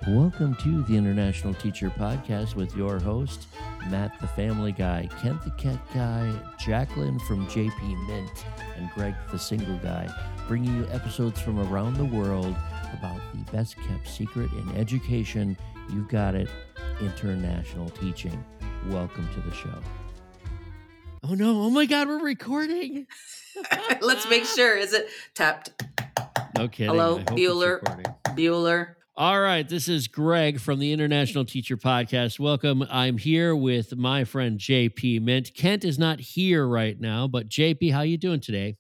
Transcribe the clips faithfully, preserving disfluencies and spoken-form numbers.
Welcome to the International Teacher Podcast with your host, Matt the Family Guy, Kent the Cat Guy, Jacqueline from J P Mint, and Greg the Single Guy, bringing you episodes from around the world about the best kept secret in education. You've got it, international teaching. Welcome to the show. Oh no, oh my God, we're recording. Let's make sure. Is it tapped? No kidding. Hello, I hope it's Bueller. recording. Bueller. All right, this is Greg from the International Teacher Podcast. Welcome. I'm here with my friend J P Mint. Kent is not here right now, but J P, how you doing today?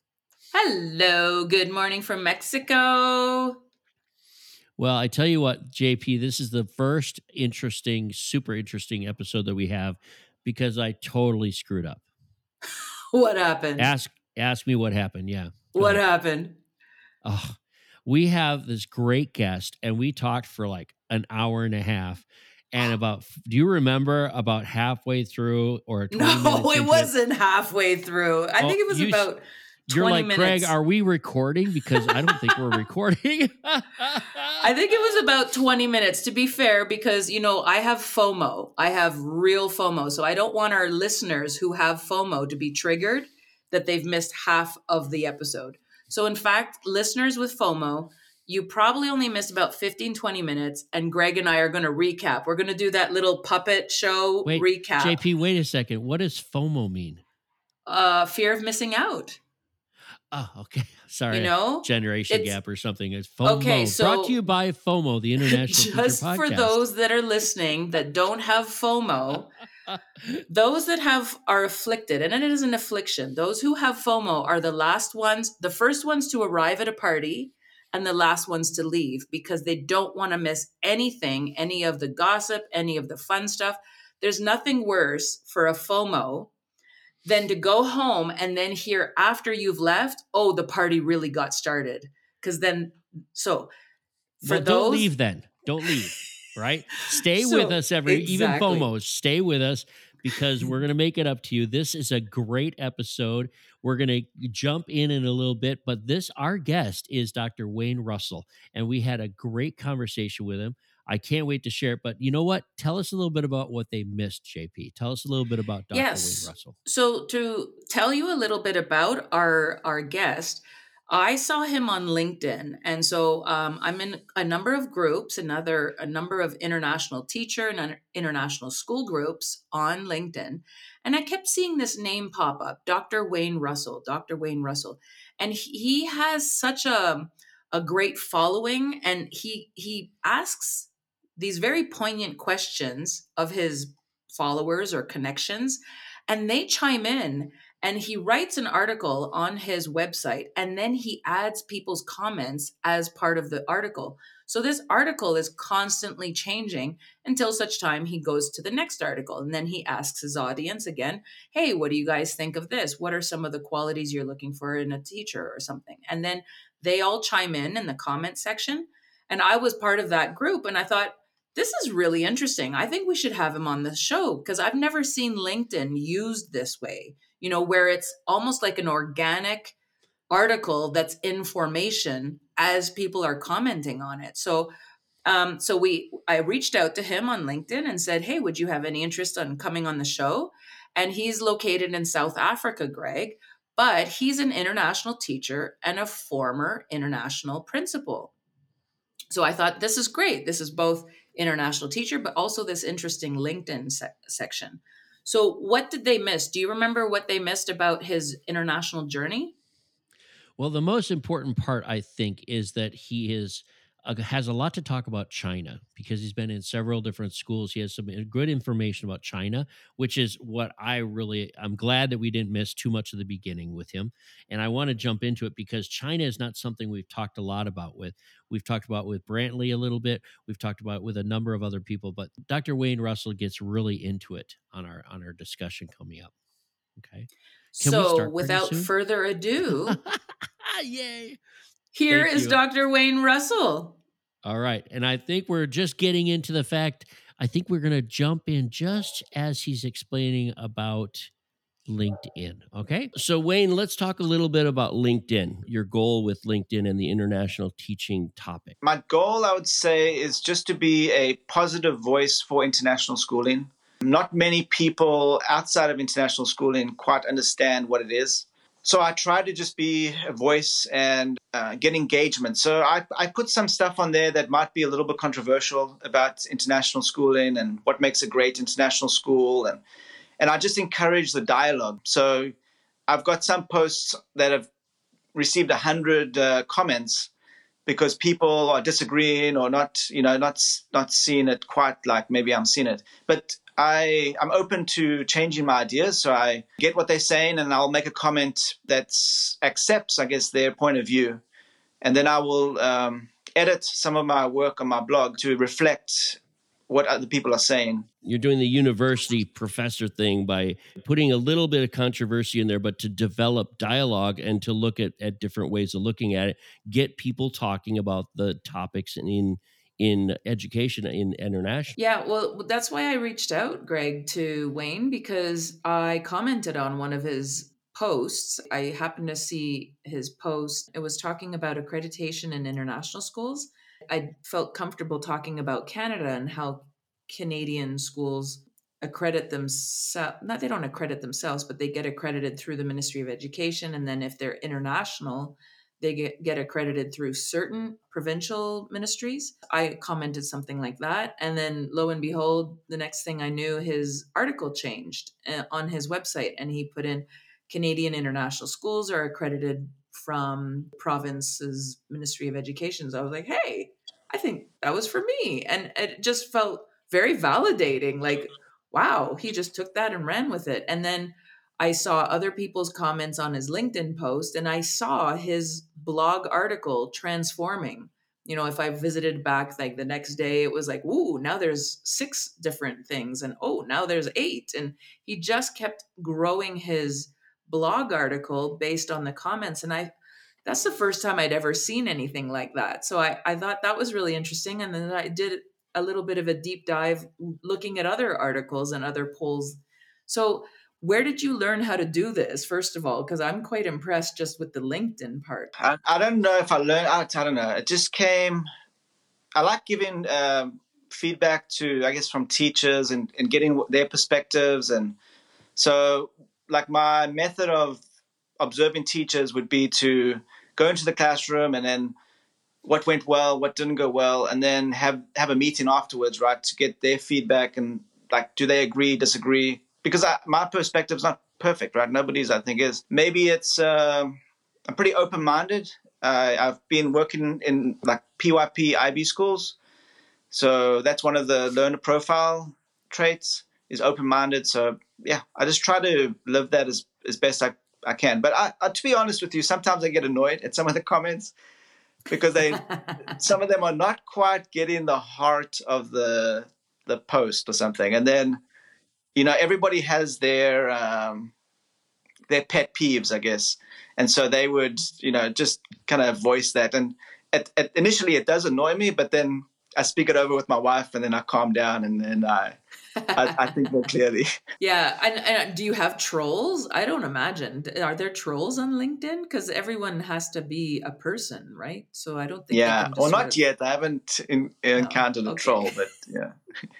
Hello. Good morning from Mexico. Well, I tell you what, J P, this is the first interesting, super interesting episode that we have because I totally screwed up. What happened? Ask ask me what happened. Yeah. Go What ahead. happened? Oh, we have this great guest, and we talked for like an hour and a half. And about, do you remember about halfway through or twenty No, minutes it into wasn't halfway through. I Oh, think it was you- about You're twenty like, minutes. Greg, are we recording? Because I don't think we're recording. I think it was about twenty minutes, to be fair, because, you know, I have FOMO. I have real FOMO. So I don't want our listeners who have FOMO to be triggered that they've missed half of the episode. So in fact, listeners with FOMO, you probably only missed about fifteen, twenty minutes, and Greg and I are going to recap. We're going to do that little puppet show Wait, recap. J P, wait a second. What does FOMO mean? Uh, fear of missing out. Oh, okay. Sorry. You know? Generation It's- gap or something. It's FOMO. Okay, so- Brought to you by FOMO, the International Just Teacher Podcast. for those that are listening that don't have FOMO, those that have are afflicted, and it is an affliction. Those who have FOMO are the last ones, the first ones to arrive at a party and the last ones to leave because they don't want to miss anything, any of the gossip, any of the fun stuff. There's nothing worse for a FOMO than to go home and then hear after you've left, oh, the party really got started. Because then, so for Well, those, don't leave then. Don't leave, right? Stay So, with us every, exactly. even FOMOs, stay with us because we're going to make it up to you. This is a great episode. We're going to jump in in a little bit, but this, our guest is Doctor Wayne Russell, and we had a great conversation with him. I can't wait to share it, but you know what? Tell us a little bit about what they missed, J P. Tell us a little bit about Doctor Yes. Wayne Russell. So to tell you a little bit about our our guest, I saw him on LinkedIn, and so um, I'm in a number of groups, another a number of international teacher and international school groups on LinkedIn, and I kept seeing this name pop up, Doctor Wayne Russell, Doctor Wayne Russell, and he, he has such a a great following, and he he asks these very poignant questions of his followers or connections, and they chime in. And he writes an article on his website, and then he adds people's comments as part of the article. So this article is constantly changing until such time he goes to the next article. And then he asks his audience again, hey, what do you guys think of this? What are some of the qualities you're looking for in a teacher or something? And then they all chime in in the comment section. And I was part of that group, and I thought, this is really interesting. I think we should have him on the show because I've never seen LinkedIn used this way, you know, where it's almost like an organic article that's information as people are commenting on it. So, um, so we, I reached out to him on LinkedIn and said, hey, would you have any interest on coming on the show? And he's located in South Africa, Greg, but he's an international teacher and a former international principal. So I thought, this is great. This is both international teacher, but also this interesting LinkedIn se- section. So what did they miss? Do you remember what they missed about his international journey? Well, the most important part, I think, is that he is uh, has a lot to talk about China because he's been in several different schools. He has some good information about China, which is what I really, I'm glad that we didn't miss too much of the beginning with him. And I want to jump into it because China is not something we've talked a lot about with. We've talked about with Brantley a little bit. We've talked about with a number of other people, but Doctor Wayne Russell gets really into it on our on our discussion coming up. Okay. Can we so start pretty without soon? further ado, Yay. here Thank is you. Doctor Wayne Russell. All right. And I think we're just getting into the fact, I think we're going to jump in just as he's explaining about LinkedIn. Okay. So, Wayne, let's talk a little bit about LinkedIn, your goal with LinkedIn and the international teaching topic. My goal, I would say, is just to be a positive voice for international schooling. Not many people outside of international schooling quite understand what it is. So I try to just be a voice and uh, get engagement. So I, I put some stuff on there that might be a little bit controversial about international schooling and what makes a great international school. And, and I just encourage the dialogue. So I've got some posts that have received one hundred uh, comments because people are disagreeing or not, you know, not not seeing it quite like maybe I'm seeing it. But I, I'm open to changing my ideas. So I get what they're saying and I'll make a comment that accepts, I guess, their point of view. And then I will um, edit some of my work on my blog to reflect what other people are saying. You're doing the university professor thing by putting a little bit of controversy in there, but to develop dialogue and to look at, at different ways of looking at it, get people talking about the topics in in education, in international. Yeah, well, that's why I reached out, Greg, to Wayne, because I commented on one of his posts. I happened to see his post. It was talking about accreditation in international schools. I felt comfortable talking about Canada and how Canadian schools accredit themselves. Not they don't accredit themselves, but they get accredited through the Ministry of Education. And then if they're international, they get, get accredited through certain provincial ministries. I commented something like that. And then lo and behold, the next thing I knew, his article changed uh, on his website. And he put in Canadian international schools are accredited from province's Ministry of Education. So I was like, hey, I think that was for me. And it just felt very validating. Like, wow, he just took that and ran with it. And then I saw other people's comments on his LinkedIn post, and I saw his blog article transforming. You know, if I visited back like the next day, it was like, ooh, now there's six different things. And oh, now there's eight. And he just kept growing his blog article based on the comments. And I, that's the first time I'd ever seen anything like that. So I, I thought that was really interesting. And then I did a little bit of a deep dive looking at other articles and other polls. So where did you learn how to do this, first of all? Because I'm quite impressed just with the LinkedIn part. I, I don't know if I learned, I, I don't know. It just came, I like giving um, feedback to, I guess, from teachers and, and getting their perspectives. And so like my method of observing teachers would be to go into the classroom and then what went well, what didn't go well, and then have, have a meeting afterwards, right, to get their feedback and like, do they agree, disagree? Because I, my perspective is not perfect, right? Nobody's, I think, is. Maybe it's, uh, I'm pretty open-minded. Uh, I've been working in like P Y P I B schools. So that's one of the learner profile traits is open-minded. So yeah, I just try to live that as, as best I, I can. But I, I, to be honest with you, sometimes I get annoyed at some of the comments because they, some of them are not quite getting the heart of the the post or something. And then, you know, everybody has their um, their pet peeves, I guess. And so they would, you know, just kind of voice that. And at, at, initially it does annoy me, but then I speak it over with my wife and then I calm down and then I, I, I think more clearly. Yeah. And, and do you have trolls? I don't imagine. Are there trolls on LinkedIn? Because everyone has to be a person, right? So I don't think. Yeah. Well, not of... yet. I haven't in, encountered no. a okay. troll, but yeah.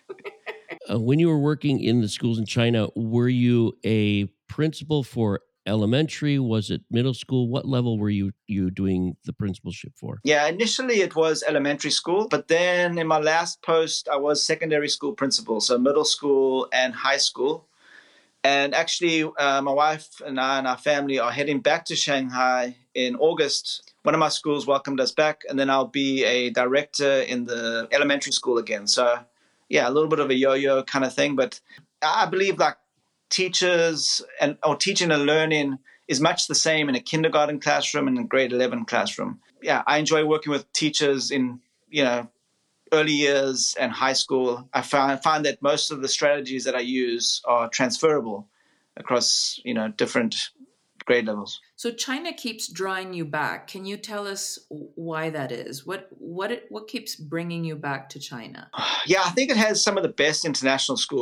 Uh, when you were working in the schools in China, were you a principal for elementary? Was it middle school? What level were you you doing the principalship for? Yeah, initially it was elementary school, but then in my last post, I was secondary school principal, so middle school and high school. And actually, uh, my wife and I and our family are heading back to Shanghai in August. One of my schools welcomed us back, and then I'll be a director in the elementary school again. So yeah, a little bit of a yo-yo kind of thing, but I believe like teachers and or teaching and learning is much the same in a kindergarten classroom and a grade eleven classroom. Yeah, I enjoy working with teachers in, you know, early years and high school. I find, find that most of the strategies that I use are transferable across, you know, different grade levels. So China keeps drawing you back. Can you tell us why that is? What what it, what keeps bringing you back to China? Yeah, I think it has some of the best international schools.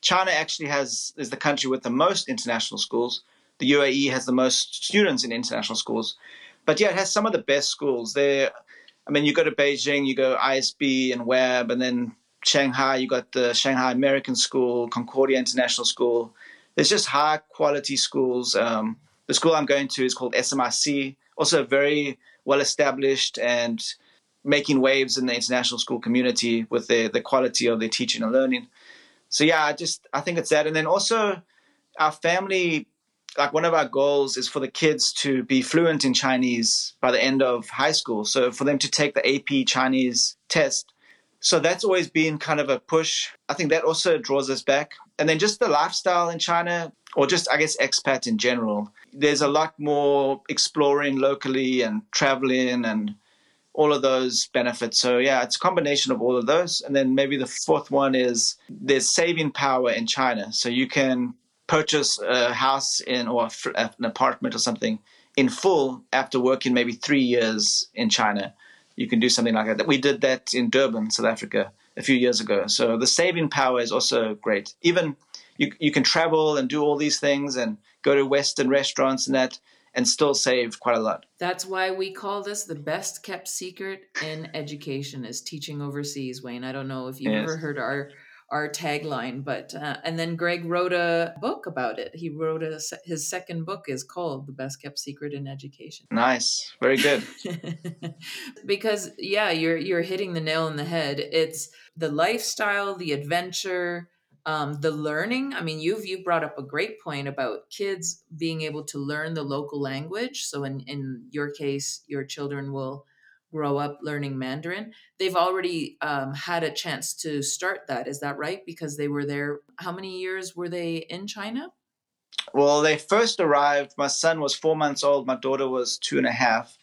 China actually has is the country with the most international schools. The U A E has the most students in international schools. But yeah, it has some of the best schools. There, I mean, you go to Beijing, you go I S B and Webb, and then Shanghai, you got the Shanghai American School, Concordia International School. There's just high quality schools. Um, the school I'm going to is called S M I C, also very well established and making waves in the international school community with the the quality of their teaching and learning. So yeah, I just I think it's that, and then also our family. Like one of our goals is for the kids to be fluent in Chinese by the end of high school. So for them to take the A P Chinese test. So that's always been kind of a push. I think that also draws us back. And then just the lifestyle in China, or just, I guess, expat in general. There's a lot more exploring locally and traveling and all of those benefits. So yeah, it's a combination of all of those. And then maybe the fourth one is there's saving power in China. So you can purchase a house in or an apartment or something in full after working maybe three years in China. You can do something like that. We did that in Durban, South Africa, a few years ago. So the saving power is also great. Even you, you can travel and do all these things and go to Western restaurants and that, and still save quite a lot. That's why we call this the best kept secret in education is teaching overseas, Wayne. I don't know if you've yes. ever heard our our tagline, but uh, and then Greg wrote a book about it. He wrote a, his second book is called The Best Kept Secret in Education. Nice. Very good. Because yeah, you're you're hitting the nail on the head. It's the lifestyle, the adventure, um, the learning. I mean, you've you brought up a great point about kids being able to learn the local language. So in, in your case, your children will grow up learning Mandarin. They've already um, had a chance to start that. Is that right? Because they were there. How many years were they in China? Well, they first arrived. My son was four months old. My daughter was two and a half.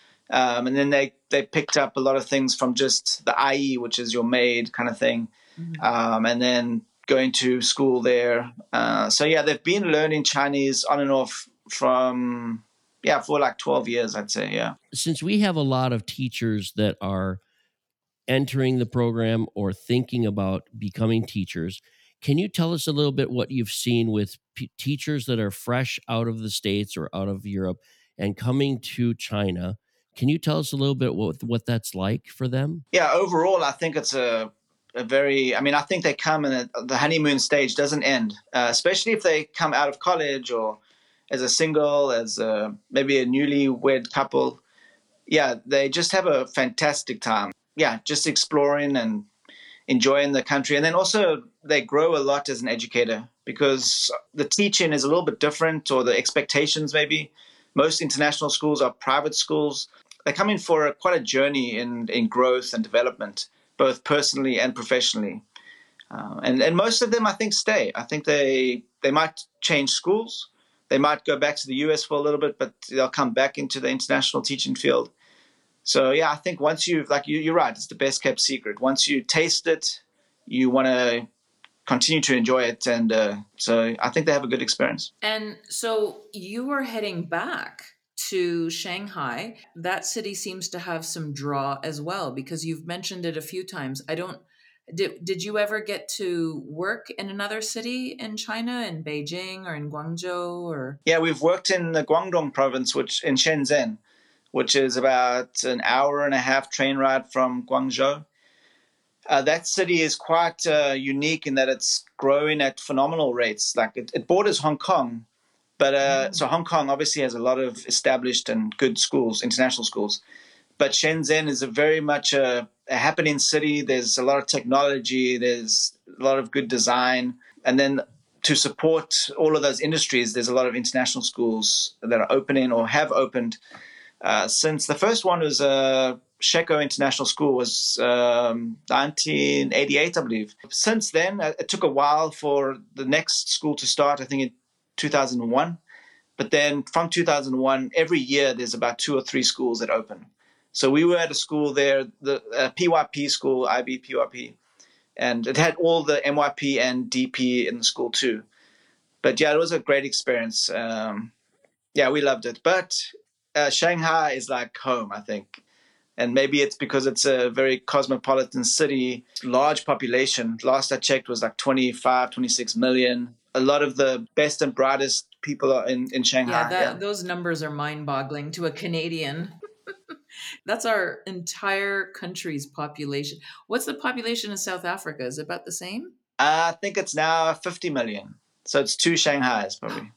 Um, and then they, they picked up a lot of things from just the I E, which is your maid kind of thing. Mm-hmm. Um, and then going to school there. Uh, so yeah, they've been learning Chinese on and off from... Yeah, for like twelve years, I'd say, yeah. Since we have a lot of teachers that are entering the program or thinking about becoming teachers, can you tell us a little bit what you've seen with p- teachers that are fresh out of the States or out of Europe and coming to China? Can you tell us a little bit what, what that's like for them? Yeah, overall, I think it's a, a very, I mean, I think they come and the honeymoon stage doesn't end, uh, especially if they come out of college or as a single, as a, maybe a newlywed couple. Yeah, they just have a fantastic time. Yeah, just exploring and enjoying the country. And then also they grow a lot as an educator because the teaching is a little bit different, or the expectations maybe. Most international schools are private schools. They're coming for a, quite a journey in, in growth and development, both personally and professionally. Uh, and, and most of them, I think, stay. I think they they might change schools. They might go back to the U S for a little bit, but they'll come back into the international teaching field. So, yeah, I think once you've, like you, you're right, it's the best kept secret. Once you taste it, you want to continue to enjoy it. And uh, so I think they have a good experience. And so you are heading back to Shanghai. That city seems to have some draw as well, because you've mentioned it a few times. I don't Did did you ever get to work in another city in China, in Beijing or in Guangzhou? Or yeah, we've worked in the Guangdong province, which in Shenzhen, which is about an hour and a half train ride from Guangzhou. Uh, that city is quite uh, unique in that it's growing at phenomenal rates. Like it, it borders Hong Kong, but uh, mm. so Hong Kong obviously has a lot of established and good schools, international schools. But Shenzhen is a very much a, a happening city. There's a lot of technology. There's a lot of good design. And then to support all of those industries, there's a lot of international schools that are opening or have opened. Uh, since the first one was uh, Shekou International School was um, nineteen eighty-eight, I believe. Since then, it took a while for the next school to start, I think in two thousand one. But then from two thousand one, every year there's about two or three schools that open. So we were at a school there, the uh, P Y P school, I B P Y P, and it had all the M Y P and D P in the school too. But yeah, it was a great experience. Um, yeah, we loved it. But uh, Shanghai is like home, I think. And maybe it's because it's a very cosmopolitan city, large population. Last I checked was like twenty-five, twenty-six million. A lot of the best and brightest people are in, in Shanghai. Yeah, that, yeah. those numbers are mind-boggling to a Canadian. That's our entire country's population. What's the population of South Africa? Is it about the same? Uh, I think it's now fifty million. So it's two Shanghais probably.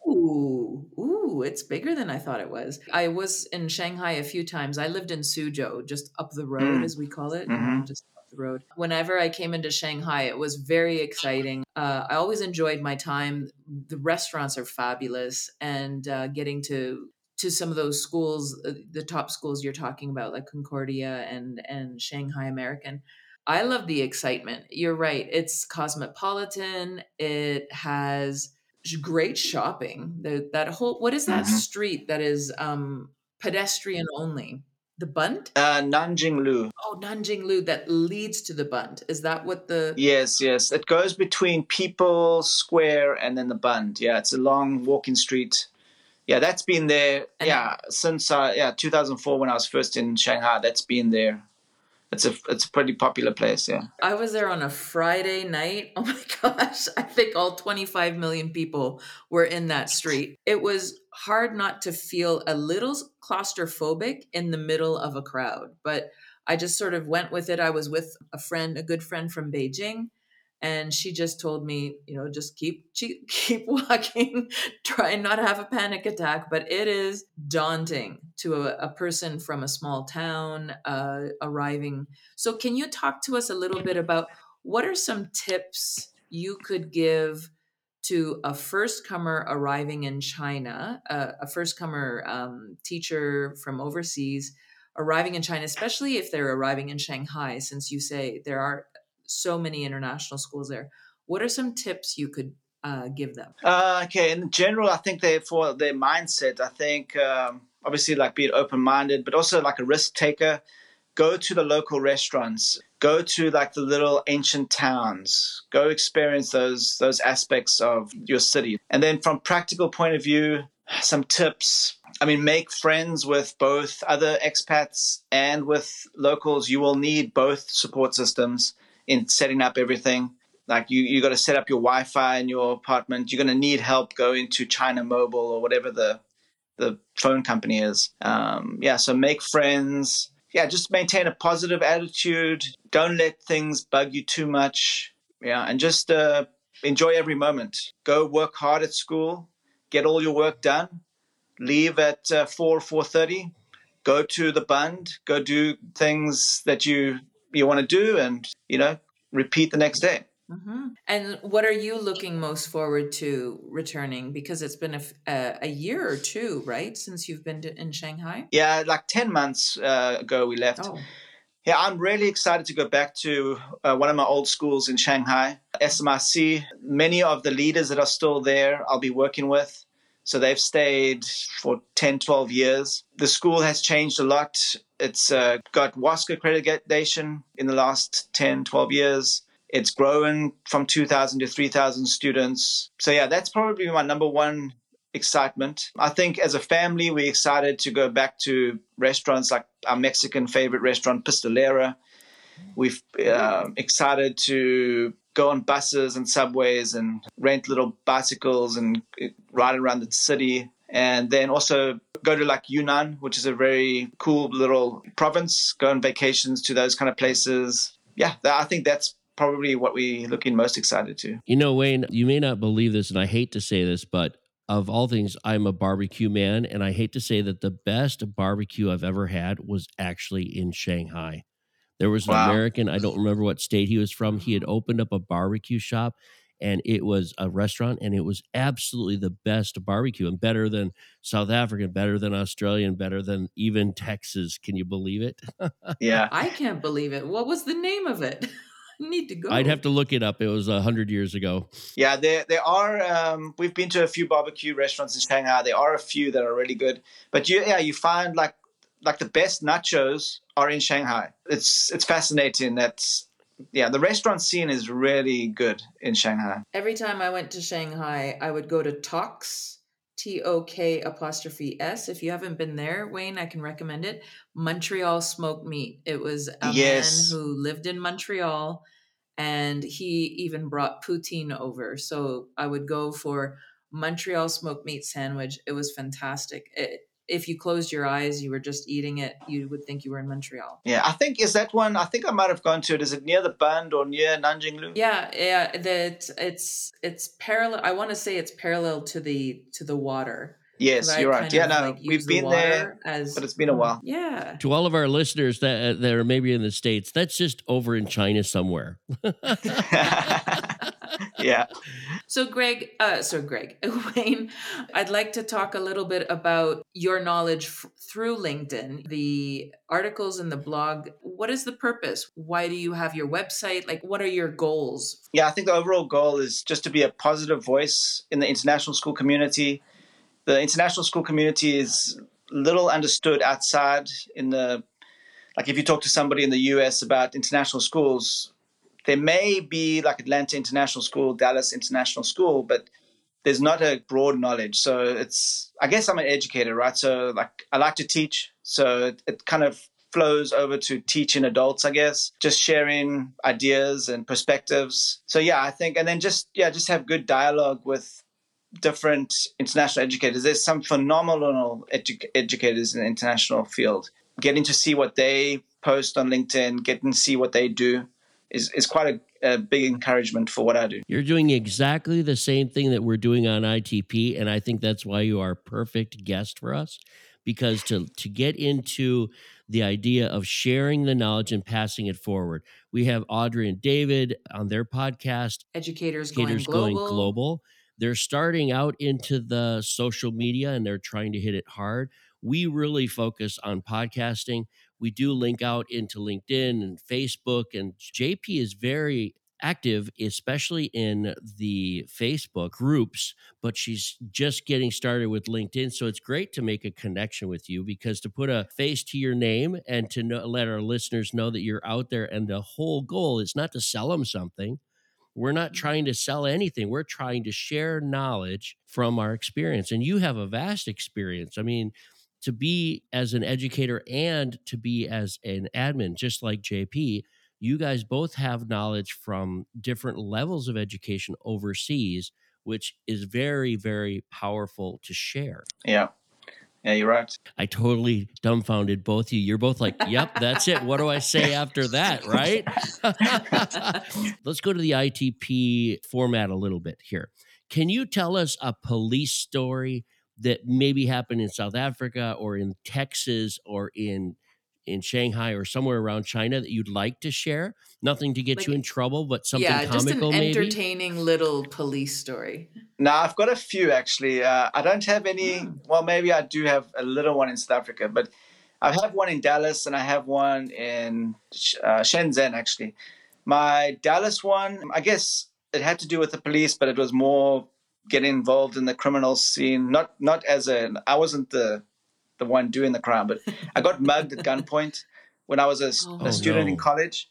Ooh, ooh, it's bigger than I thought it was. I was in Shanghai a few times. I lived in Suzhou, just up the road, Mm. as we call it, Mhm. you know, just up the road. Whenever I came into Shanghai, it was very exciting. Uh, I always enjoyed my time. The restaurants are fabulous, and uh, getting to to some of those schools, uh, the top schools you're talking about, like Concordia and and Shanghai American. I love the excitement. You're right. It's cosmopolitan. It has great shopping. The, that whole, what is that Mhm. street that is um, pedestrian only? The Bund? Uh, Nanjing Lu. Oh, Nanjing Lu, that leads to the Bund. Is that what the? Yes, yes. It goes between People Square and then the Bund. Yeah, it's a long walking street. Yeah, that's been there. And- yeah, since uh, yeah two thousand four when I was first in Shanghai. That's been there. It's a it's a pretty popular place. Yeah. I was there on a Friday night. Oh my gosh. I think all twenty-five million people were in that street. It was hard not to feel a little claustrophobic in the middle of a crowd, but I just sort of went with it. I was with a friend, a good friend from Beijing, and she just told me, you know, just keep keep, keep walking, try not to have a panic attack. But it is daunting to a, a person from a small town uh, arriving. So can you talk to us a little bit about what are some tips you could give to a first comer arriving in China, uh, a first comer um, teacher from overseas arriving in China, especially if they're arriving in Shanghai, since you say there are so many international schools there. What are some tips you could uh, give them? Uh, okay. In general, I think they for their mindset. I think um, obviously like being open minded, but also like a risk taker. Go to the local restaurants. Go to like the little ancient towns. Go experience those those aspects of your city. And then from practical point of view, some tips. I mean, make friends with both other expats and with locals. You will need both support systems in setting up everything. Like you, you got to set up your Wi-Fi in your apartment. You're going to need help going to China Mobile or whatever the the phone company is. Um, yeah, so make friends. Yeah, just maintain a positive attitude. Don't let things bug you too much. Yeah, and just uh, enjoy every moment. Go work hard at school. Get all your work done. Leave at uh, four, four thirty. Go to the Bund. Go do things that you you want to do, and you know, repeat the next day. Mm-hmm. And what are you looking most forward to returning? Because it's been a, a, a year or two, right, since you've been to, in Shanghai? Yeah, like ten months uh, ago we left. Oh. Yeah, I'm really excited to go back to uh, one of my old schools in Shanghai, S M I C. Many of the leaders that are still there, I'll be working with. So they've stayed for ten, twelve years. The school has changed a lot. It's uh, got WASC accreditation in the last ten, twelve years. It's grown from two thousand to three thousand students. So yeah, that's probably my number one excitement. I think as a family, we're excited to go back to restaurants like our Mexican favorite restaurant, Pistolera. We've uh, excited to go on buses and subways and rent little bicycles and ride around the city. And then also go to like Yunnan, which is a very cool little province, go on vacations to those kind of places. Yeah, I think that's probably what we're looking most excited to. You know, Wayne, you may not believe this, and I hate to say this, but of all things, I'm a barbecue man, and I hate to say that the best barbecue I've ever had was actually in Shanghai. There was an Wow. American, I don't remember what state he was from. He had opened up a barbecue shop, and it was a restaurant, and it was absolutely the best barbecue, and better than South African, better than Australian, better than even Texas. Can you believe it? Yeah. I can't believe it. What was the name of it? I need to go. I'd have to look it up. It was a hundred years ago. Yeah, there there are. Um, we've been to a few barbecue restaurants in Shanghai. There are a few that are really good, but you yeah you find like like the best nachos are in Shanghai. It's it's fascinating. That's yeah, the restaurant scene is really good in Shanghai. Every time I went to Shanghai, I would go to Tox, T O K apostrophe S. If you haven't been there, Wayne, I can recommend it. Montreal Smoked Meat. It was a man Yes. who lived in Montreal, and he even brought poutine over. So I would go for Montreal Smoked Meat sandwich. It was fantastic. It, if you closed your eyes, you were just eating it, you would think you were in Montreal. Yeah, I think, is that one, I think I might have gone to it. Is it near the Bund or near Nanjinglu? Yeah, yeah, that it's it's parallel. I want to say it's parallel to the to the water. 'Cause Yes, I you're right. kind Yeah, of no, like use we've the been there, water as but it's been a while. yeah. To all of our listeners that, uh, that are maybe in the States, that's just over in China somewhere. Yeah. So Greg, uh, so Greg, Wayne, I'd like to talk a little bit about your knowledge f- through LinkedIn, the articles in the blog. What is the purpose? Why do you have your website? Like, what are your goals? Yeah, I think the overall goal is just to be a positive voice in the international school community. The international school community is little understood outside in the, like if you talk to somebody in the U S about international schools, there may be like Atlanta International School, Dallas International School, but there's not a broad knowledge. So it's, I guess I'm an educator, right? So like I like to teach. So it, it kind of flows over to teaching adults, I guess, just sharing ideas and perspectives. So yeah, I think, and then just, yeah, just have good dialogue with different international educators. There's some phenomenal edu- educators in the international field. Getting to see what they post on LinkedIn, getting to see what they do is, is quite a, a big encouragement for what I do. You're doing exactly the same thing that we're doing on I T P, and I think that's why you are a perfect guest for us, because to to get into the idea of sharing the knowledge and passing it forward. We have Audrey and David on their podcast, Educators, Educators going Going global. Global. They're starting out into the social media and they're trying to hit it hard. We really focus on podcasting. We do link out into LinkedIn and Facebook, and J P is very active, especially in the Facebook groups, but she's just getting started with LinkedIn. So it's great to make a connection with you, because to put a face to your name and to know, let our listeners know that you're out there, and the whole goal is not to sell them something. We're not trying to sell anything. We're trying to share knowledge from our experience. And you have a vast experience. I mean, to be as an educator and to be as an admin, just like J P, you guys both have knowledge from different levels of education overseas, which is very, very powerful to share. Yeah. Yeah, you're right. I totally dumbfounded both of you. You're both like, yep, that's it. What do I say after that, right? Let's go to the I T P format a little bit here. Can you tell us a police story that maybe happened in South Africa or in Texas or in in Shanghai or somewhere around China that you'd like to share? Nothing to get Like, you in trouble, but something yeah, just an comical maybe? entertaining little police story. No, I've got a few actually. Uh, I don't have any. Oh. Well, maybe I do have a little one in South Africa, but I have one in Dallas and I have one in uh, Shenzhen actually. My Dallas one, I guess it had to do with the police, but it was more getting involved in the criminal scene. Not not as a. I wasn't the the one doing the crime, but I got mugged at gunpoint when I was a, Oh. a student no. in college.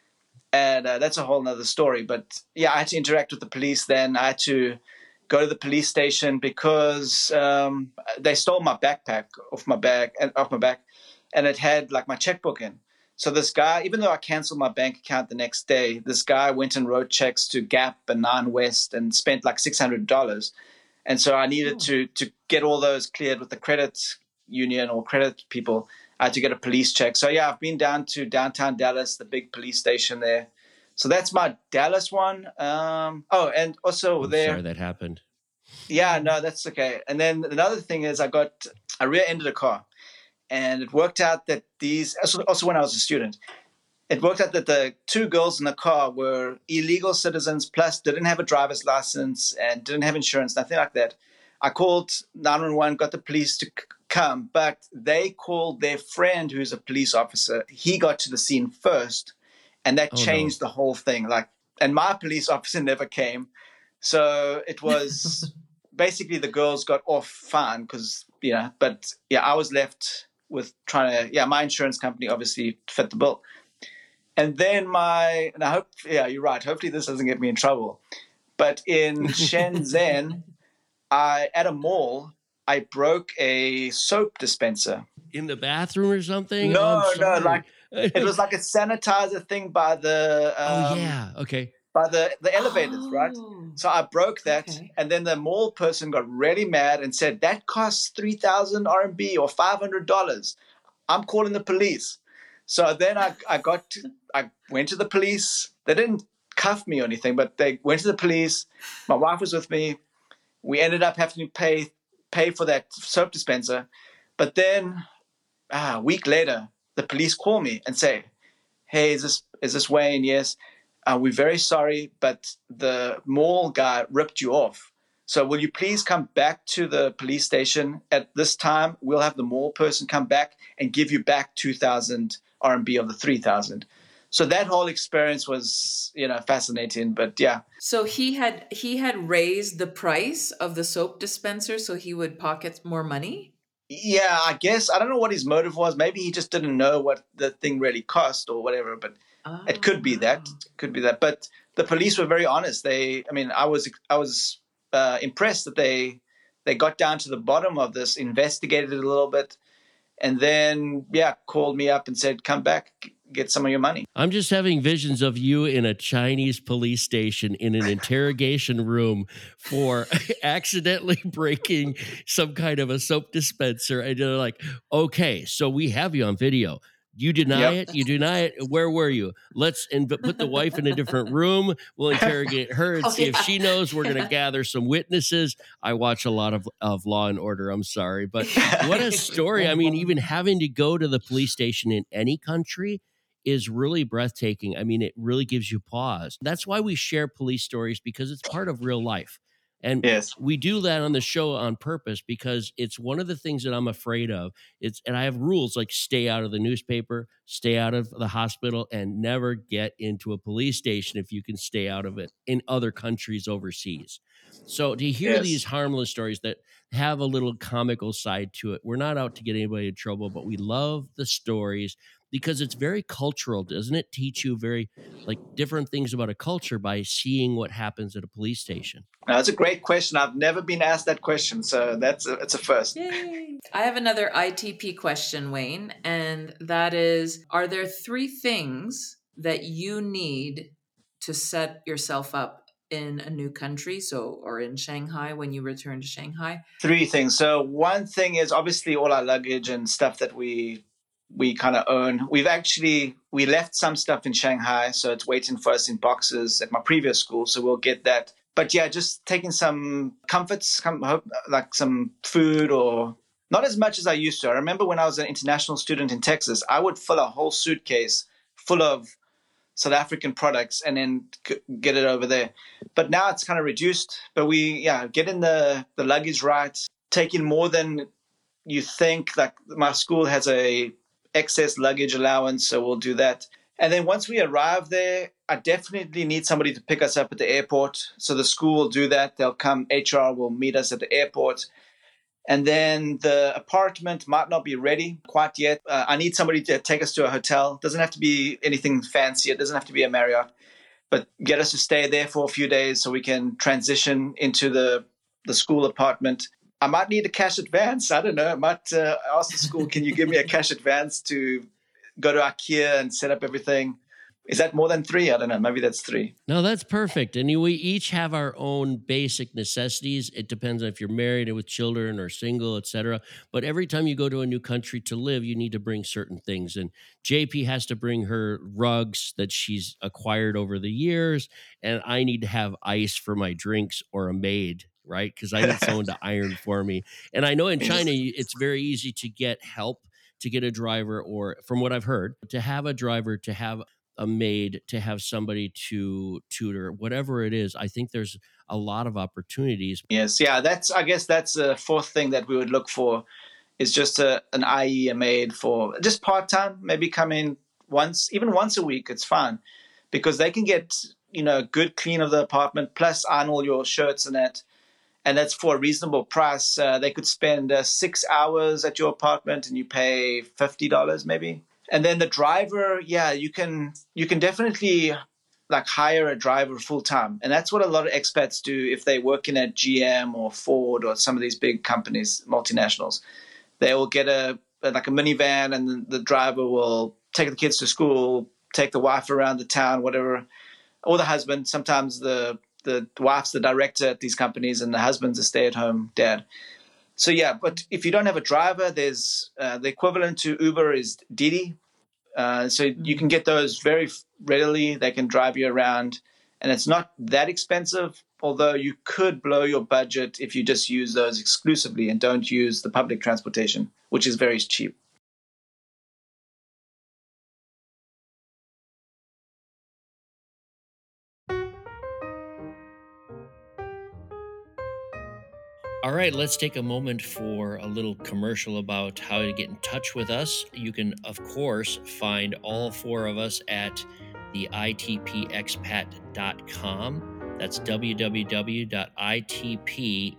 And uh, that's a whole nother story. But yeah, I had to interact with the police then. I had to go to the police station because um, they stole my backpack off my bag and off my back, and it had like my checkbook in. So this guy, even though I canceled my bank account the next day, this guy went and wrote checks to Gap and Nine West and spent like six hundred dollars. And so I needed Oh. to to get all those cleared with the credit union or credit people. I had to get a police check. So yeah, I've been down to downtown Dallas, the big police station there. So that's my Dallas one. Um, oh, and also I'm there. sorry that happened. Yeah, no, that's okay. And then another thing is I got, I rear-ended a car. And it worked out that these, also also when I was a student, it worked out that the two girls in the car were illegal citizens, plus didn't have a driver's license and didn't have insurance, nothing like that. I called nine one one, got the police to c- come, but they called their friend who's a police officer. He got to the scene first, and that Oh, no. changed the whole thing. Like, and my police officer never came. So it was basically the girls got off fine because, you know, but yeah, I was left with trying to, yeah, my insurance company obviously fit the bill. And then my, and I hope, yeah, you're right. Hopefully this doesn't get me in trouble. But in Shenzhen, I, at a mall, I broke a soap dispenser. In the bathroom or something? No, Oh, I'm no, sorry. like it was like a sanitizer thing by the Oh, um, yeah. Okay. by the the elevators, right? Oh, So I broke that, okay. and then the mall person got really mad and said that costs three thousand R M B or five hundred dollars. I'm calling the police. So then I I got to, I went to the police. They didn't cuff me or anything, but they went to the police. My wife was with me. We ended up having to pay pay for that soap dispenser. But then ah, a week later, the police call me and say, "Hey, is this is this Wayne? Yes, uh, we're very sorry, but the mall guy ripped you off. So will you please come back to the police station at this time? We'll have the mall person come back and give you back two thousand R M B of the three thousand." So that whole experience was, you know, fascinating. But yeah, So he had he had raised the price of the soap dispenser so he would pocket more money? yeah, I guess I don't know what his motive was. Maybe he just didn't know what the thing really cost or whatever. But it Oh, could be that. wow. It could be that. But the police were very honest. They, I mean, I was I was uh, impressed that they they got down to the bottom of this, investigated it a little bit, and then yeah, called me up and said, "Come back, get some of your money." I'm just having visions of you in a Chinese police station in an interrogation room for accidentally breaking some kind of a soap dispenser. And you're like, okay, so we have you on video. You deny Yep. it. You deny it. Where were you? Let's and put the wife in a different room. We'll interrogate her and Oh, see if yeah. she knows. We're going to gather some witnesses. I watch a lot of, of Law and Order. I'm sorry. But what a story. I mean, even having to go to the police station in any country is really breathtaking. I mean, it really gives you pause. That's why we share police stories, because it's part of real life. And Yes. we do that on the show on purpose because it's one of the things that I'm afraid of. It's and I have rules like stay out of the newspaper, stay out of the hospital, and never get into a police station if you can stay out of it in other countries overseas. So to hear Yes. these harmless stories that have a little comical side to it, we're not out to get anybody in trouble, but we love the stories because it's very cultural. Doesn't it teach you very like different things about a culture by seeing what happens at a police station? Now, that's a great question. I've never been asked that question, so that's a, it's a first. Yay. I have another I T P question, Wayne, and that is, are there three things that you need to set yourself up in a new country, so or in Shanghai when you return to Shanghai? Three things. So one thing is obviously all our luggage and stuff that we we kind of own. We've actually we left some stuff in Shanghai, so it's waiting for us in boxes at my previous school, so we'll get that. But yeah, just taking some comforts, like some food, or not as much as I used to. I remember when I was an international student in Texas, I would fill a whole suitcase full of South African products and then get it over there. But now it's kind of reduced. But we, yeah, getting the, the luggage right, taking more than you think. Like my school has a excess luggage allowance, so we'll do that. And then once we arrive there, I definitely need somebody to pick us up at the airport. So the school will do that. They'll come, H R will meet us at the airport. And then the apartment might not be ready quite yet. Uh, I need somebody to take us to a hotel. It doesn't have to be anything fancy. It doesn't have to be a Marriott, but get us to stay there for a few days so we can transition into the, the school apartment. I might need a cash advance. I don't know. I might uh, ask the school, can you give me a cash advance to go to IKEA and set up everything? Is that more than three? I don't know. Maybe that's three. No, that's perfect. And we each have our own basic necessities. It depends on if you're married and with children or single, et cetera. But every time you go to a new country to live, you need to bring certain things. And J P has to bring her rugs that she's acquired over the years. And I need to have ice for my drinks or a maid, right? Because I need someone to iron for me. And I know in China, it's very easy to get help, to get a driver, or from what I've heard, to have a driver, to have a maid, to have somebody to tutor, whatever it is. I think there's a lot of opportunities. Yes, yeah, that's, I guess that's the fourth thing that we would look for is just a, an I E, a maid for just part-time, maybe come in once, even once a week, it's fine because they can get, you know, good clean of the apartment, plus iron all your shirts and that. And that's for a reasonable price. Uh, they could spend uh, six hours at your apartment and you pay fifty dollars maybe. And then the driver, yeah, you can you can definitely like hire a driver full time. And that's what a lot of expats do if they're working at G M or Ford or some of these big companies, multinationals. They will get a like a minivan, and the, the driver will take the kids to school, take the wife around the town, whatever, or the husband. Sometimes the the wife's the director at these companies, and the husband's a stay-at-home dad. So yeah, but if you don't have a driver, there's uh, the equivalent to Uber is Didi. Uh, so mm-hmm. you can get those very readily. They can drive you around, and it's not that expensive, although you could blow your budget if you just use those exclusively and don't use the public transportation, which is very cheap. All right, let's take a moment for a little commercial about how to get in touch with us. You can, of course, find all four of us at the I T P expat dot com. That's w w w dot i t p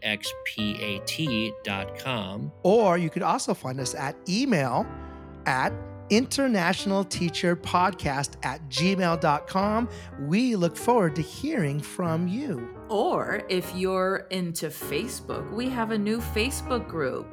expat dot com. Or you could also find us at email at international teacher podcast at gmail dot com. We look forward to hearing from you. Or if you're into Facebook, we have a new Facebook group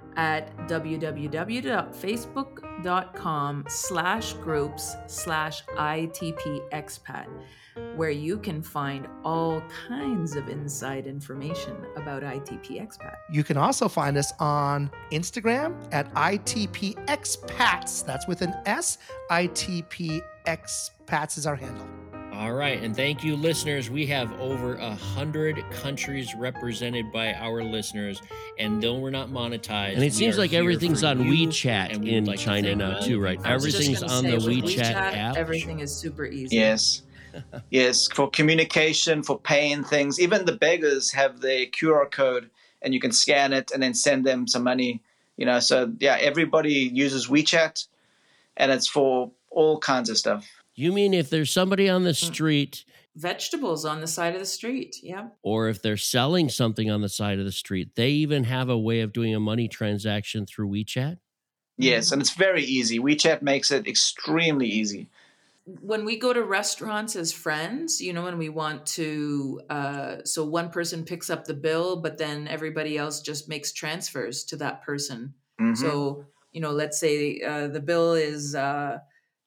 at w w w dot facebook dot com slash groups slash I T P expat, where you can find all kinds of inside information about I T P expat. You can also find us on Instagram at I T P expats. That's with an S. I T P expats is our handle. All right, and thank you, listeners. We have over a hundred countries represented by our listeners, and though we're not monetized, and it seems like everything's on you, WeChat in like China now too, right? Everything's on say, the WeChat, WeChat app. Everything is super easy. Yes, yes, for communication, for paying things. Even the beggars have their Q R code, and you can scan it and then send them some money. You know, so yeah, everybody uses WeChat, and it's for all kinds of stuff. You mean if there's somebody on the street, vegetables on the side of the street, yeah, or if they're selling something on the side of the street, they even have a way of doing a money transaction through WeChat? Yes, and it's very easy. WeChat makes it extremely easy. When we go to restaurants as friends, you know, and we want to, uh, so one person picks up the bill, but then everybody else just makes transfers to that person. Mm-hmm. So, you know, let's say uh, the bill is... Uh,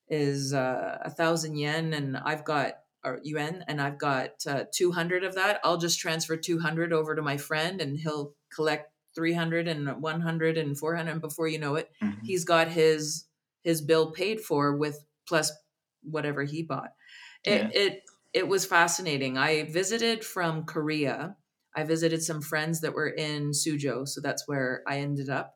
is uh, a thousand yen, and I've got or yuan, and I've got uh, two hundred of that. I'll just transfer two hundred over to my friend, and he'll collect three hundred and one hundred and four hundred. And before you know it, mm-hmm. he's got his his bill paid for with plus whatever he bought. It yeah. it it was fascinating. I visited from Korea. I visited some friends that were in Suzhou, so that's where I ended up.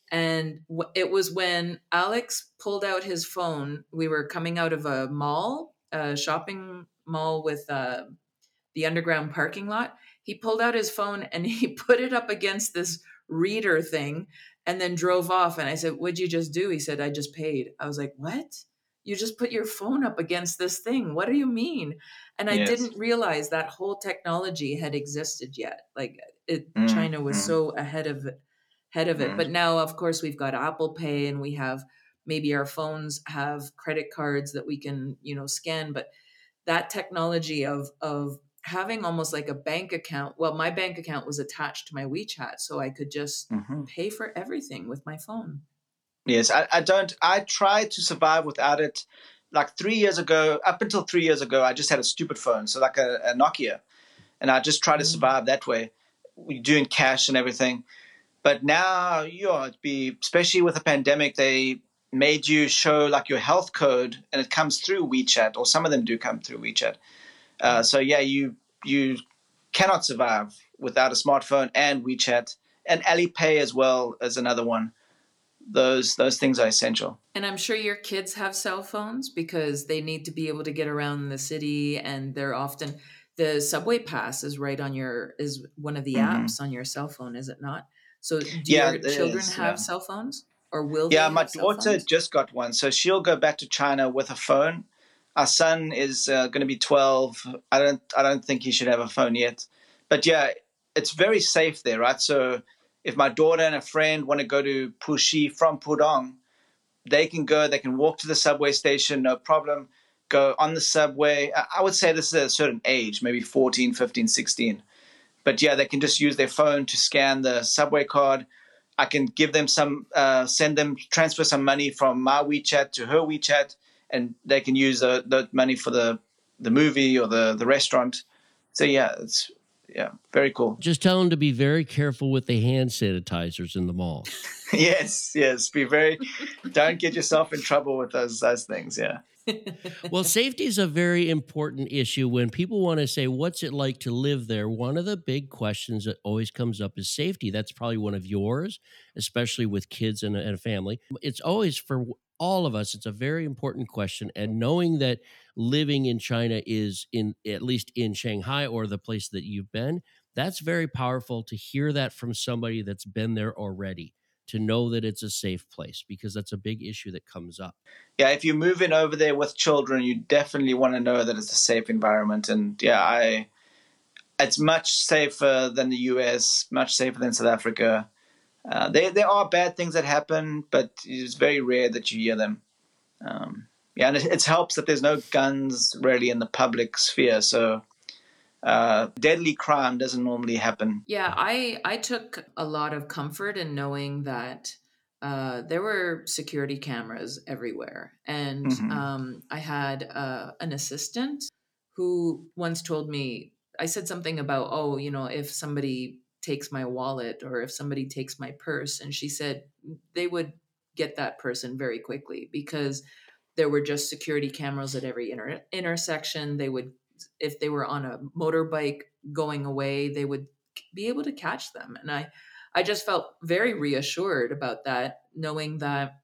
And it was when Alex pulled out his phone. We were coming out of a mall, a shopping mall with uh, the underground parking lot. He pulled out his phone and he put it up against this reader thing and then drove off. And I said, "What'd you just do?" He said, "I just paid." I was like, "What? You just put your phone up against this thing? What do you mean?" And I yes. didn't realize that whole technology had existed yet. Like it, mm, China was mm. so ahead of it. Head of it. Mm. But now, of course, we've got Apple Pay, and we have maybe our phones have credit cards that we can, you know, scan. But that technology of of having almost like a bank account. Well, my bank account was attached to my WeChat, so I could just mm-hmm. pay for everything with my phone. Yes, I, I don't. I tried to survive without it. Like three years ago, up until three years ago, I just had a stupid phone, so like a, a Nokia, and I just tried to survive that way, doing cash and everything. But now, you know, it'd be, especially with the pandemic, they made you show like your health code, and it comes through WeChat, or some of them do come through WeChat. Uh, so yeah, you you cannot survive without a smartphone and WeChat, and Alipay as well as another one. Those those things are essential. And I'm sure your kids have cell phones because they need to be able to get around the city, and they're often the Subway Pass is right on your is one of the mm-hmm. apps on your cell phone, is it not? So do yeah, your children is, have yeah. cell phones, or will they? Yeah, my have daughter just got one, so she'll go back to China with a phone. Our son is uh, going to be twelve. I don't, I don't think he should have a phone yet. But yeah, it's very safe there, right? So if my daughter and a friend want to go to Puxi from Pudong, they can go. They can walk to the subway station, no problem. go on the subway. I would say this is at a certain age, maybe fourteen, fifteen, sixteen. But yeah, they can just use their phone to scan the subway card. I can give them some, uh, send them, transfer some money from my WeChat to her WeChat, and they can use the, the money for the, the movie or the, the restaurant. So yeah, it's yeah, very cool. Just tell them to be very careful with the hand sanitizers in the mall. yes, yes. Be very, don't get yourself in trouble with those those things. Yeah. Well, safety is a very important issue. When people want to say, what's it like to live there? One of the big questions that always comes up is safety. That's probably one of yours, especially with kids and a, and a family. It's always for all of us. It's a very important question. And knowing that living in China is in, at least in Shanghai or the place that you've been, that's very powerful to hear that from somebody that's been there already, to know that it's a safe place, because that's a big issue that comes up. Yeah, if you move in over there with children, you definitely want to know that it's a safe environment. And yeah, I, it's much safer than the U S, much safer than South Africa. Uh, there, there are bad things that happen, but it's very rare that you hear them. Um, yeah, and it, it helps that there's no guns really in the public sphere. So uh, deadly crime doesn't normally happen. Yeah, I I took a lot of comfort in knowing that uh, there were security cameras everywhere, and Mhm. um, I had uh, an assistant who once told me, I said something about, oh, you know, if somebody takes my wallet or if somebody takes my purse, and she said they would get that person very quickly because there were just security cameras at every inter- intersection. They would, if they were on a motorbike going away, they would be able to catch them. And I, I just felt very reassured about that, knowing that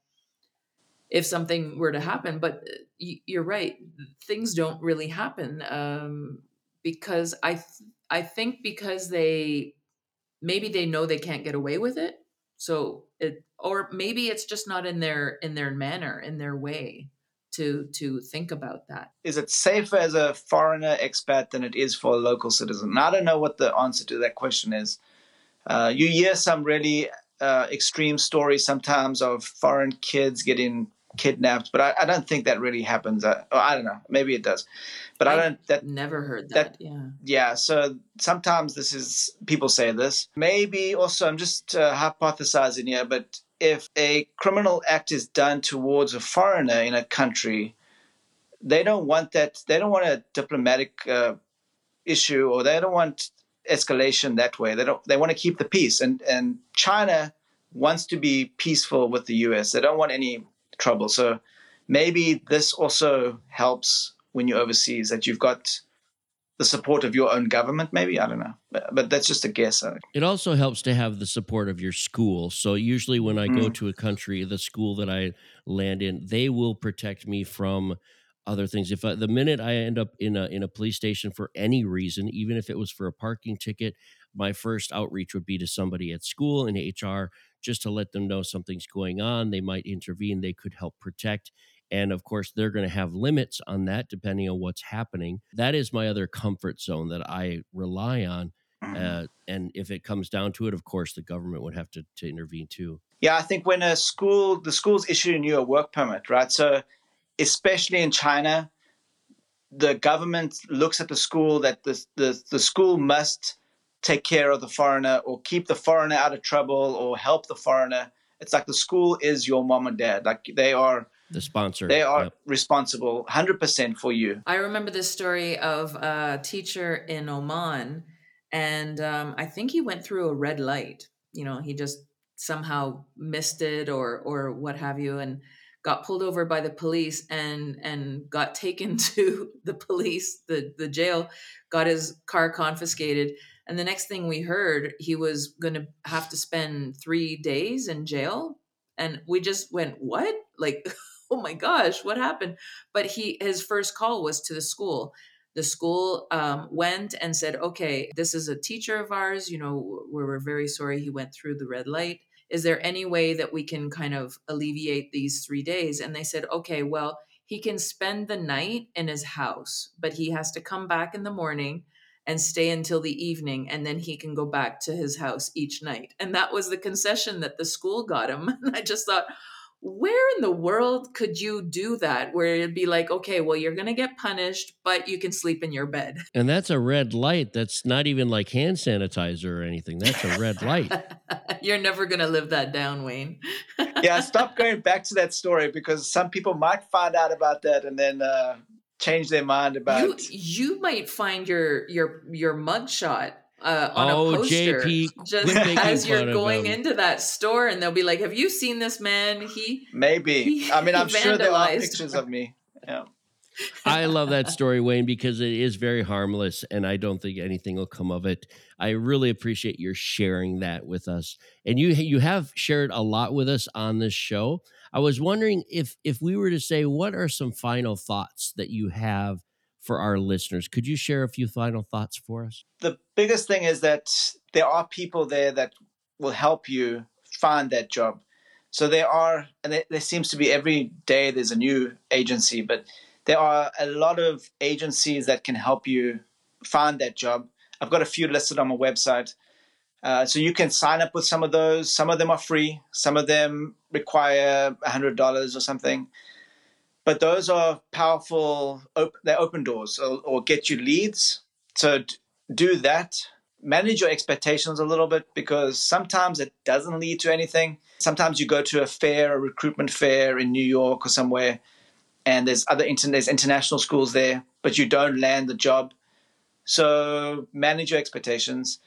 if something were to happen, but y- you're right, things don't really happen um, because I, th- I think because they, maybe they know they can't get away with it. So it, or maybe it's just not in their, in their manner, in their way to, to think about that. Is it safer as a foreigner expat than it is for a local citizen? And I don't know what the answer to that question is. Uh, you hear some really uh, extreme stories sometimes of foreign kids getting kidnapped, but I, I don't think that really happens. I, I don't know. Maybe it does, but I, I don't. That never heard that, that. Yeah. Yeah. So sometimes this is, people say this. Maybe also, I'm just uh, hypothesizing here, but if a criminal act is done towards a foreigner in a country, they don't want that. They don't want a diplomatic uh, issue, or they don't want escalation that way. They don't. They want to keep the peace, and and China wants to be peaceful with the U S. They don't want any trouble. So maybe this also helps when you're overseas, that you've got the support of your own government. Maybe, I don't know, but, but that's just a guess. It also helps to have the support of your school. So usually when I Mm. go to a country, the school that I land in, they will protect me from other things. If I, the minute I end up in a in a police station for any reason, even if it was for a parking ticket, my first outreach would be to somebody at school in H R, just to let them know something's going on. They might intervene. They could help protect. And of course, they're going to have limits on that depending on what's happening. That is my other comfort zone that I rely on. Uh, and if it comes down to it, of course, the government would have to, to intervene too. Yeah, I think when a school, the school's issuing you a work permit, right? So especially in China, the government looks at the school that the, the, the school must take care of the foreigner or keep the foreigner out of trouble or help the foreigner. It's like the school is your mom and dad. Like they are the sponsor. They are yep. responsible one hundred percent for you. I remember this story of a teacher in Oman, and um, I think he went through a red light. You know, he just somehow missed it or or what have you, and got pulled over by the police and and got taken to the police, the, the jail, got his car confiscated. And the next thing we heard, he was going to have to spend three days in jail. And we just went, what? Like, oh my gosh, what happened? But he, his first call was to the school. The school um, went and said, okay, this is a teacher of ours. You know, we're very sorry he went through the red light. Is there any way that we can kind of alleviate these three days? And they said, okay, well, he can spend the night in his house, but he has to come back in the morning and stay until the evening, and then he can go back to his house each night. And that was the concession that the school got him. And I just thought, where in the world could you do that? Where it'd be like, okay, well, you're going to get punished, but you can sleep in your bed. And that's a red light. That's not even like hand sanitizer or anything. That's a red light. You're never going to live that down, Wayne. Yeah, stop going back to that story, because some people might find out about that and then uh, change their mind about. You you might find your your your mugshot uh, on Oh, a poster J P, just quit making as you're fun of going him. into that store, and they'll be like, "Have you seen this man? He Maybe. he, I mean, I'm he sure there are vandalized." pictures of me. Yeah. I love that story, Wayne, because it is very harmless, and I don't think anything will come of it. I really appreciate your sharing that with us, and you you have shared a lot with us on this show. I was wondering if if we were to say, what are some final thoughts that you have for our listeners? Could you share a few final thoughts for us? The biggest thing is that there are people there that will help you find that job. So there are, and there, there seems to be every day there's a new agency, but there are a lot of agencies that can help you find that job. I've got a few listed on my website. Uh, so you can sign up with some of those. Some of them are free. Some of them require one hundred dollars or something. But those are powerful, op- they open doors or, or get you leads. So d- do that. Manage your expectations a little bit, because sometimes it doesn't lead to anything. Sometimes you go to a fair, a recruitment fair in New York or somewhere, and there's other inter- there's international schools there, but you don't land the job. So manage your expectations,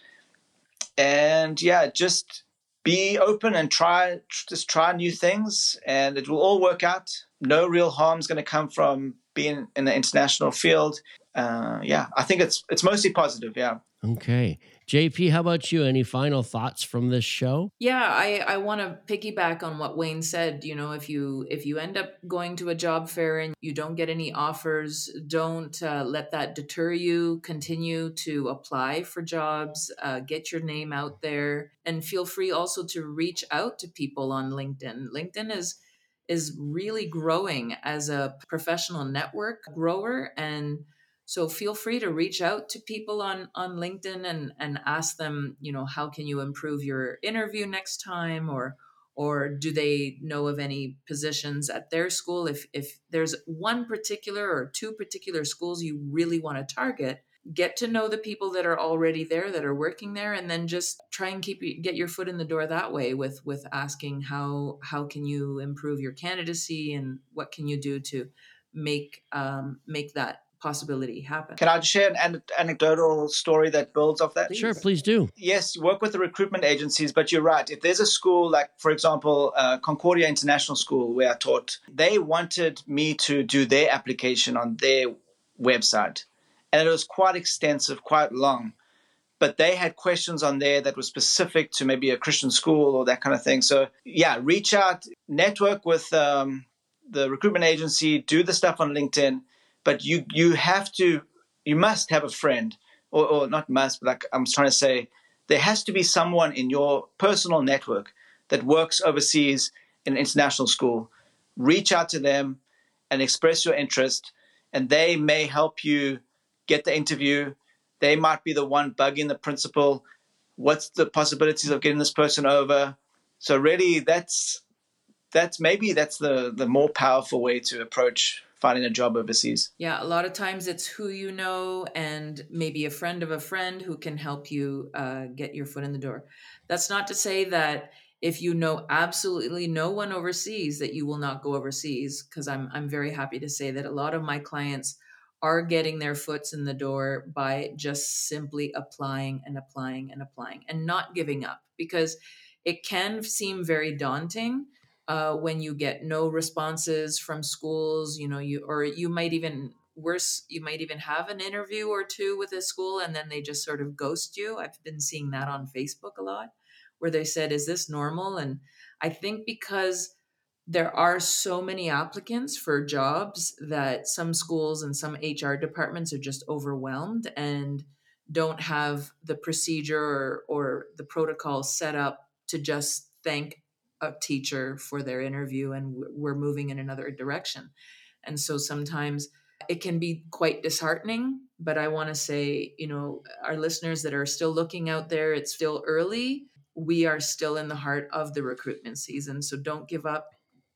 and yeah, just be open and try, just try new things, and it will all work out. No real harm is going to come from being in the international field. Uh, yeah, I think it's it's mostly positive. Yeah. Okay. J P, how about you? Any final thoughts from this show? Yeah, I, I want to piggyback on what Wayne said. You know, if you if you end up going to a job fair and you don't get any offers, don't uh, let that deter you. Continue to apply for jobs, uh, get your name out there, and feel free also to reach out to people on LinkedIn. LinkedIn is is really growing as a professional network grower, and so feel free to reach out to people on, on LinkedIn and, and ask them, you know, how can you improve your interview next time, or or do they know of any positions at their school? If if there's one particular or two particular schools you really want to target, get to know the people that are already there, that are working there, and then just try and keep get your foot in the door that way with with asking how how can you improve your candidacy, and what can you do to make um, make that possibility happen. Can I share an an- anecdotal story that builds off that? Please. Sure, please do. Yes, you work with the recruitment agencies, but you're right. If there's a school like, for example, uh, Concordia International School, where I taught, they wanted me to do their application on their website. And it was quite extensive, quite long. But they had questions on there that were specific to maybe a Christian school or that kind of thing. So, yeah, reach out, network with um, the recruitment agency, do the stuff on LinkedIn. But you you have to, you must have a friend, or, or not must, but like I'm trying to say, there has to be someone in your personal network that works overseas in an international school. Reach out to them and express your interest, and they may help you get the interview. They might be the one bugging the principal. What's the possibilities of getting this person over? So really, that's that's maybe that's the the more powerful way to approach finding a job overseas. Yeah, a lot of times it's who you know, and maybe a friend of a friend who can help you uh, get your foot in the door. That's not to say that if you know absolutely no one overseas, that you will not go overseas, because I'm I'm very happy to say that a lot of my clients are getting their foots in the door by just simply applying and applying and applying and not giving up, because it can seem very daunting uh, when you get no responses from schools, you know, you or you might even worse, you might even have an interview or two with a school and then they just sort of ghost you. I've been seeing that on Facebook a lot, where they said, "Is this normal?" And I think because there are so many applicants for jobs that some schools and some H R departments are just overwhelmed and don't have the procedure or, or the protocol set up to just thank a teacher for their interview, and we're moving in another direction. And so sometimes it can be quite disheartening, but I want to say, you know, our listeners that are still looking out there, it's still early. We are still in the heart of the recruitment season. So don't give up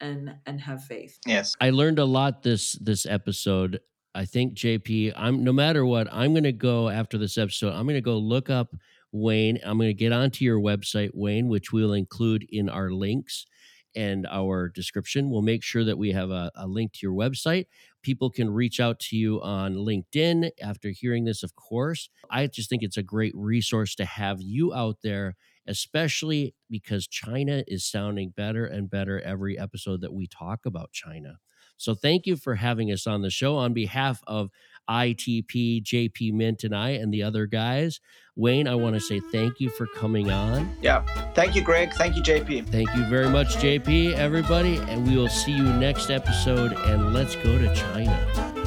and and have faith. Yes. I learned a lot this this episode. I think J P, I'm no matter what, I'm going to go after this episode. I'm going to go look up Wayne. I'm going to get onto your website, Wayne, which we'll include in our links and our description. We'll make sure that we have a, a link to your website. People can reach out to you on LinkedIn after hearing this, of course. I just think it's a great resource to have you out there, especially because China is sounding better and better every episode that we talk about China. So thank you for having us on the show. On behalf of I T P, J P Mint, and I, and the other guys, Wayne, I want to say thank you for coming on. Yeah. Thank you, Greg. Thank you, J P. Thank you very much, J P, everybody. And we will see you next episode. And let's go to China.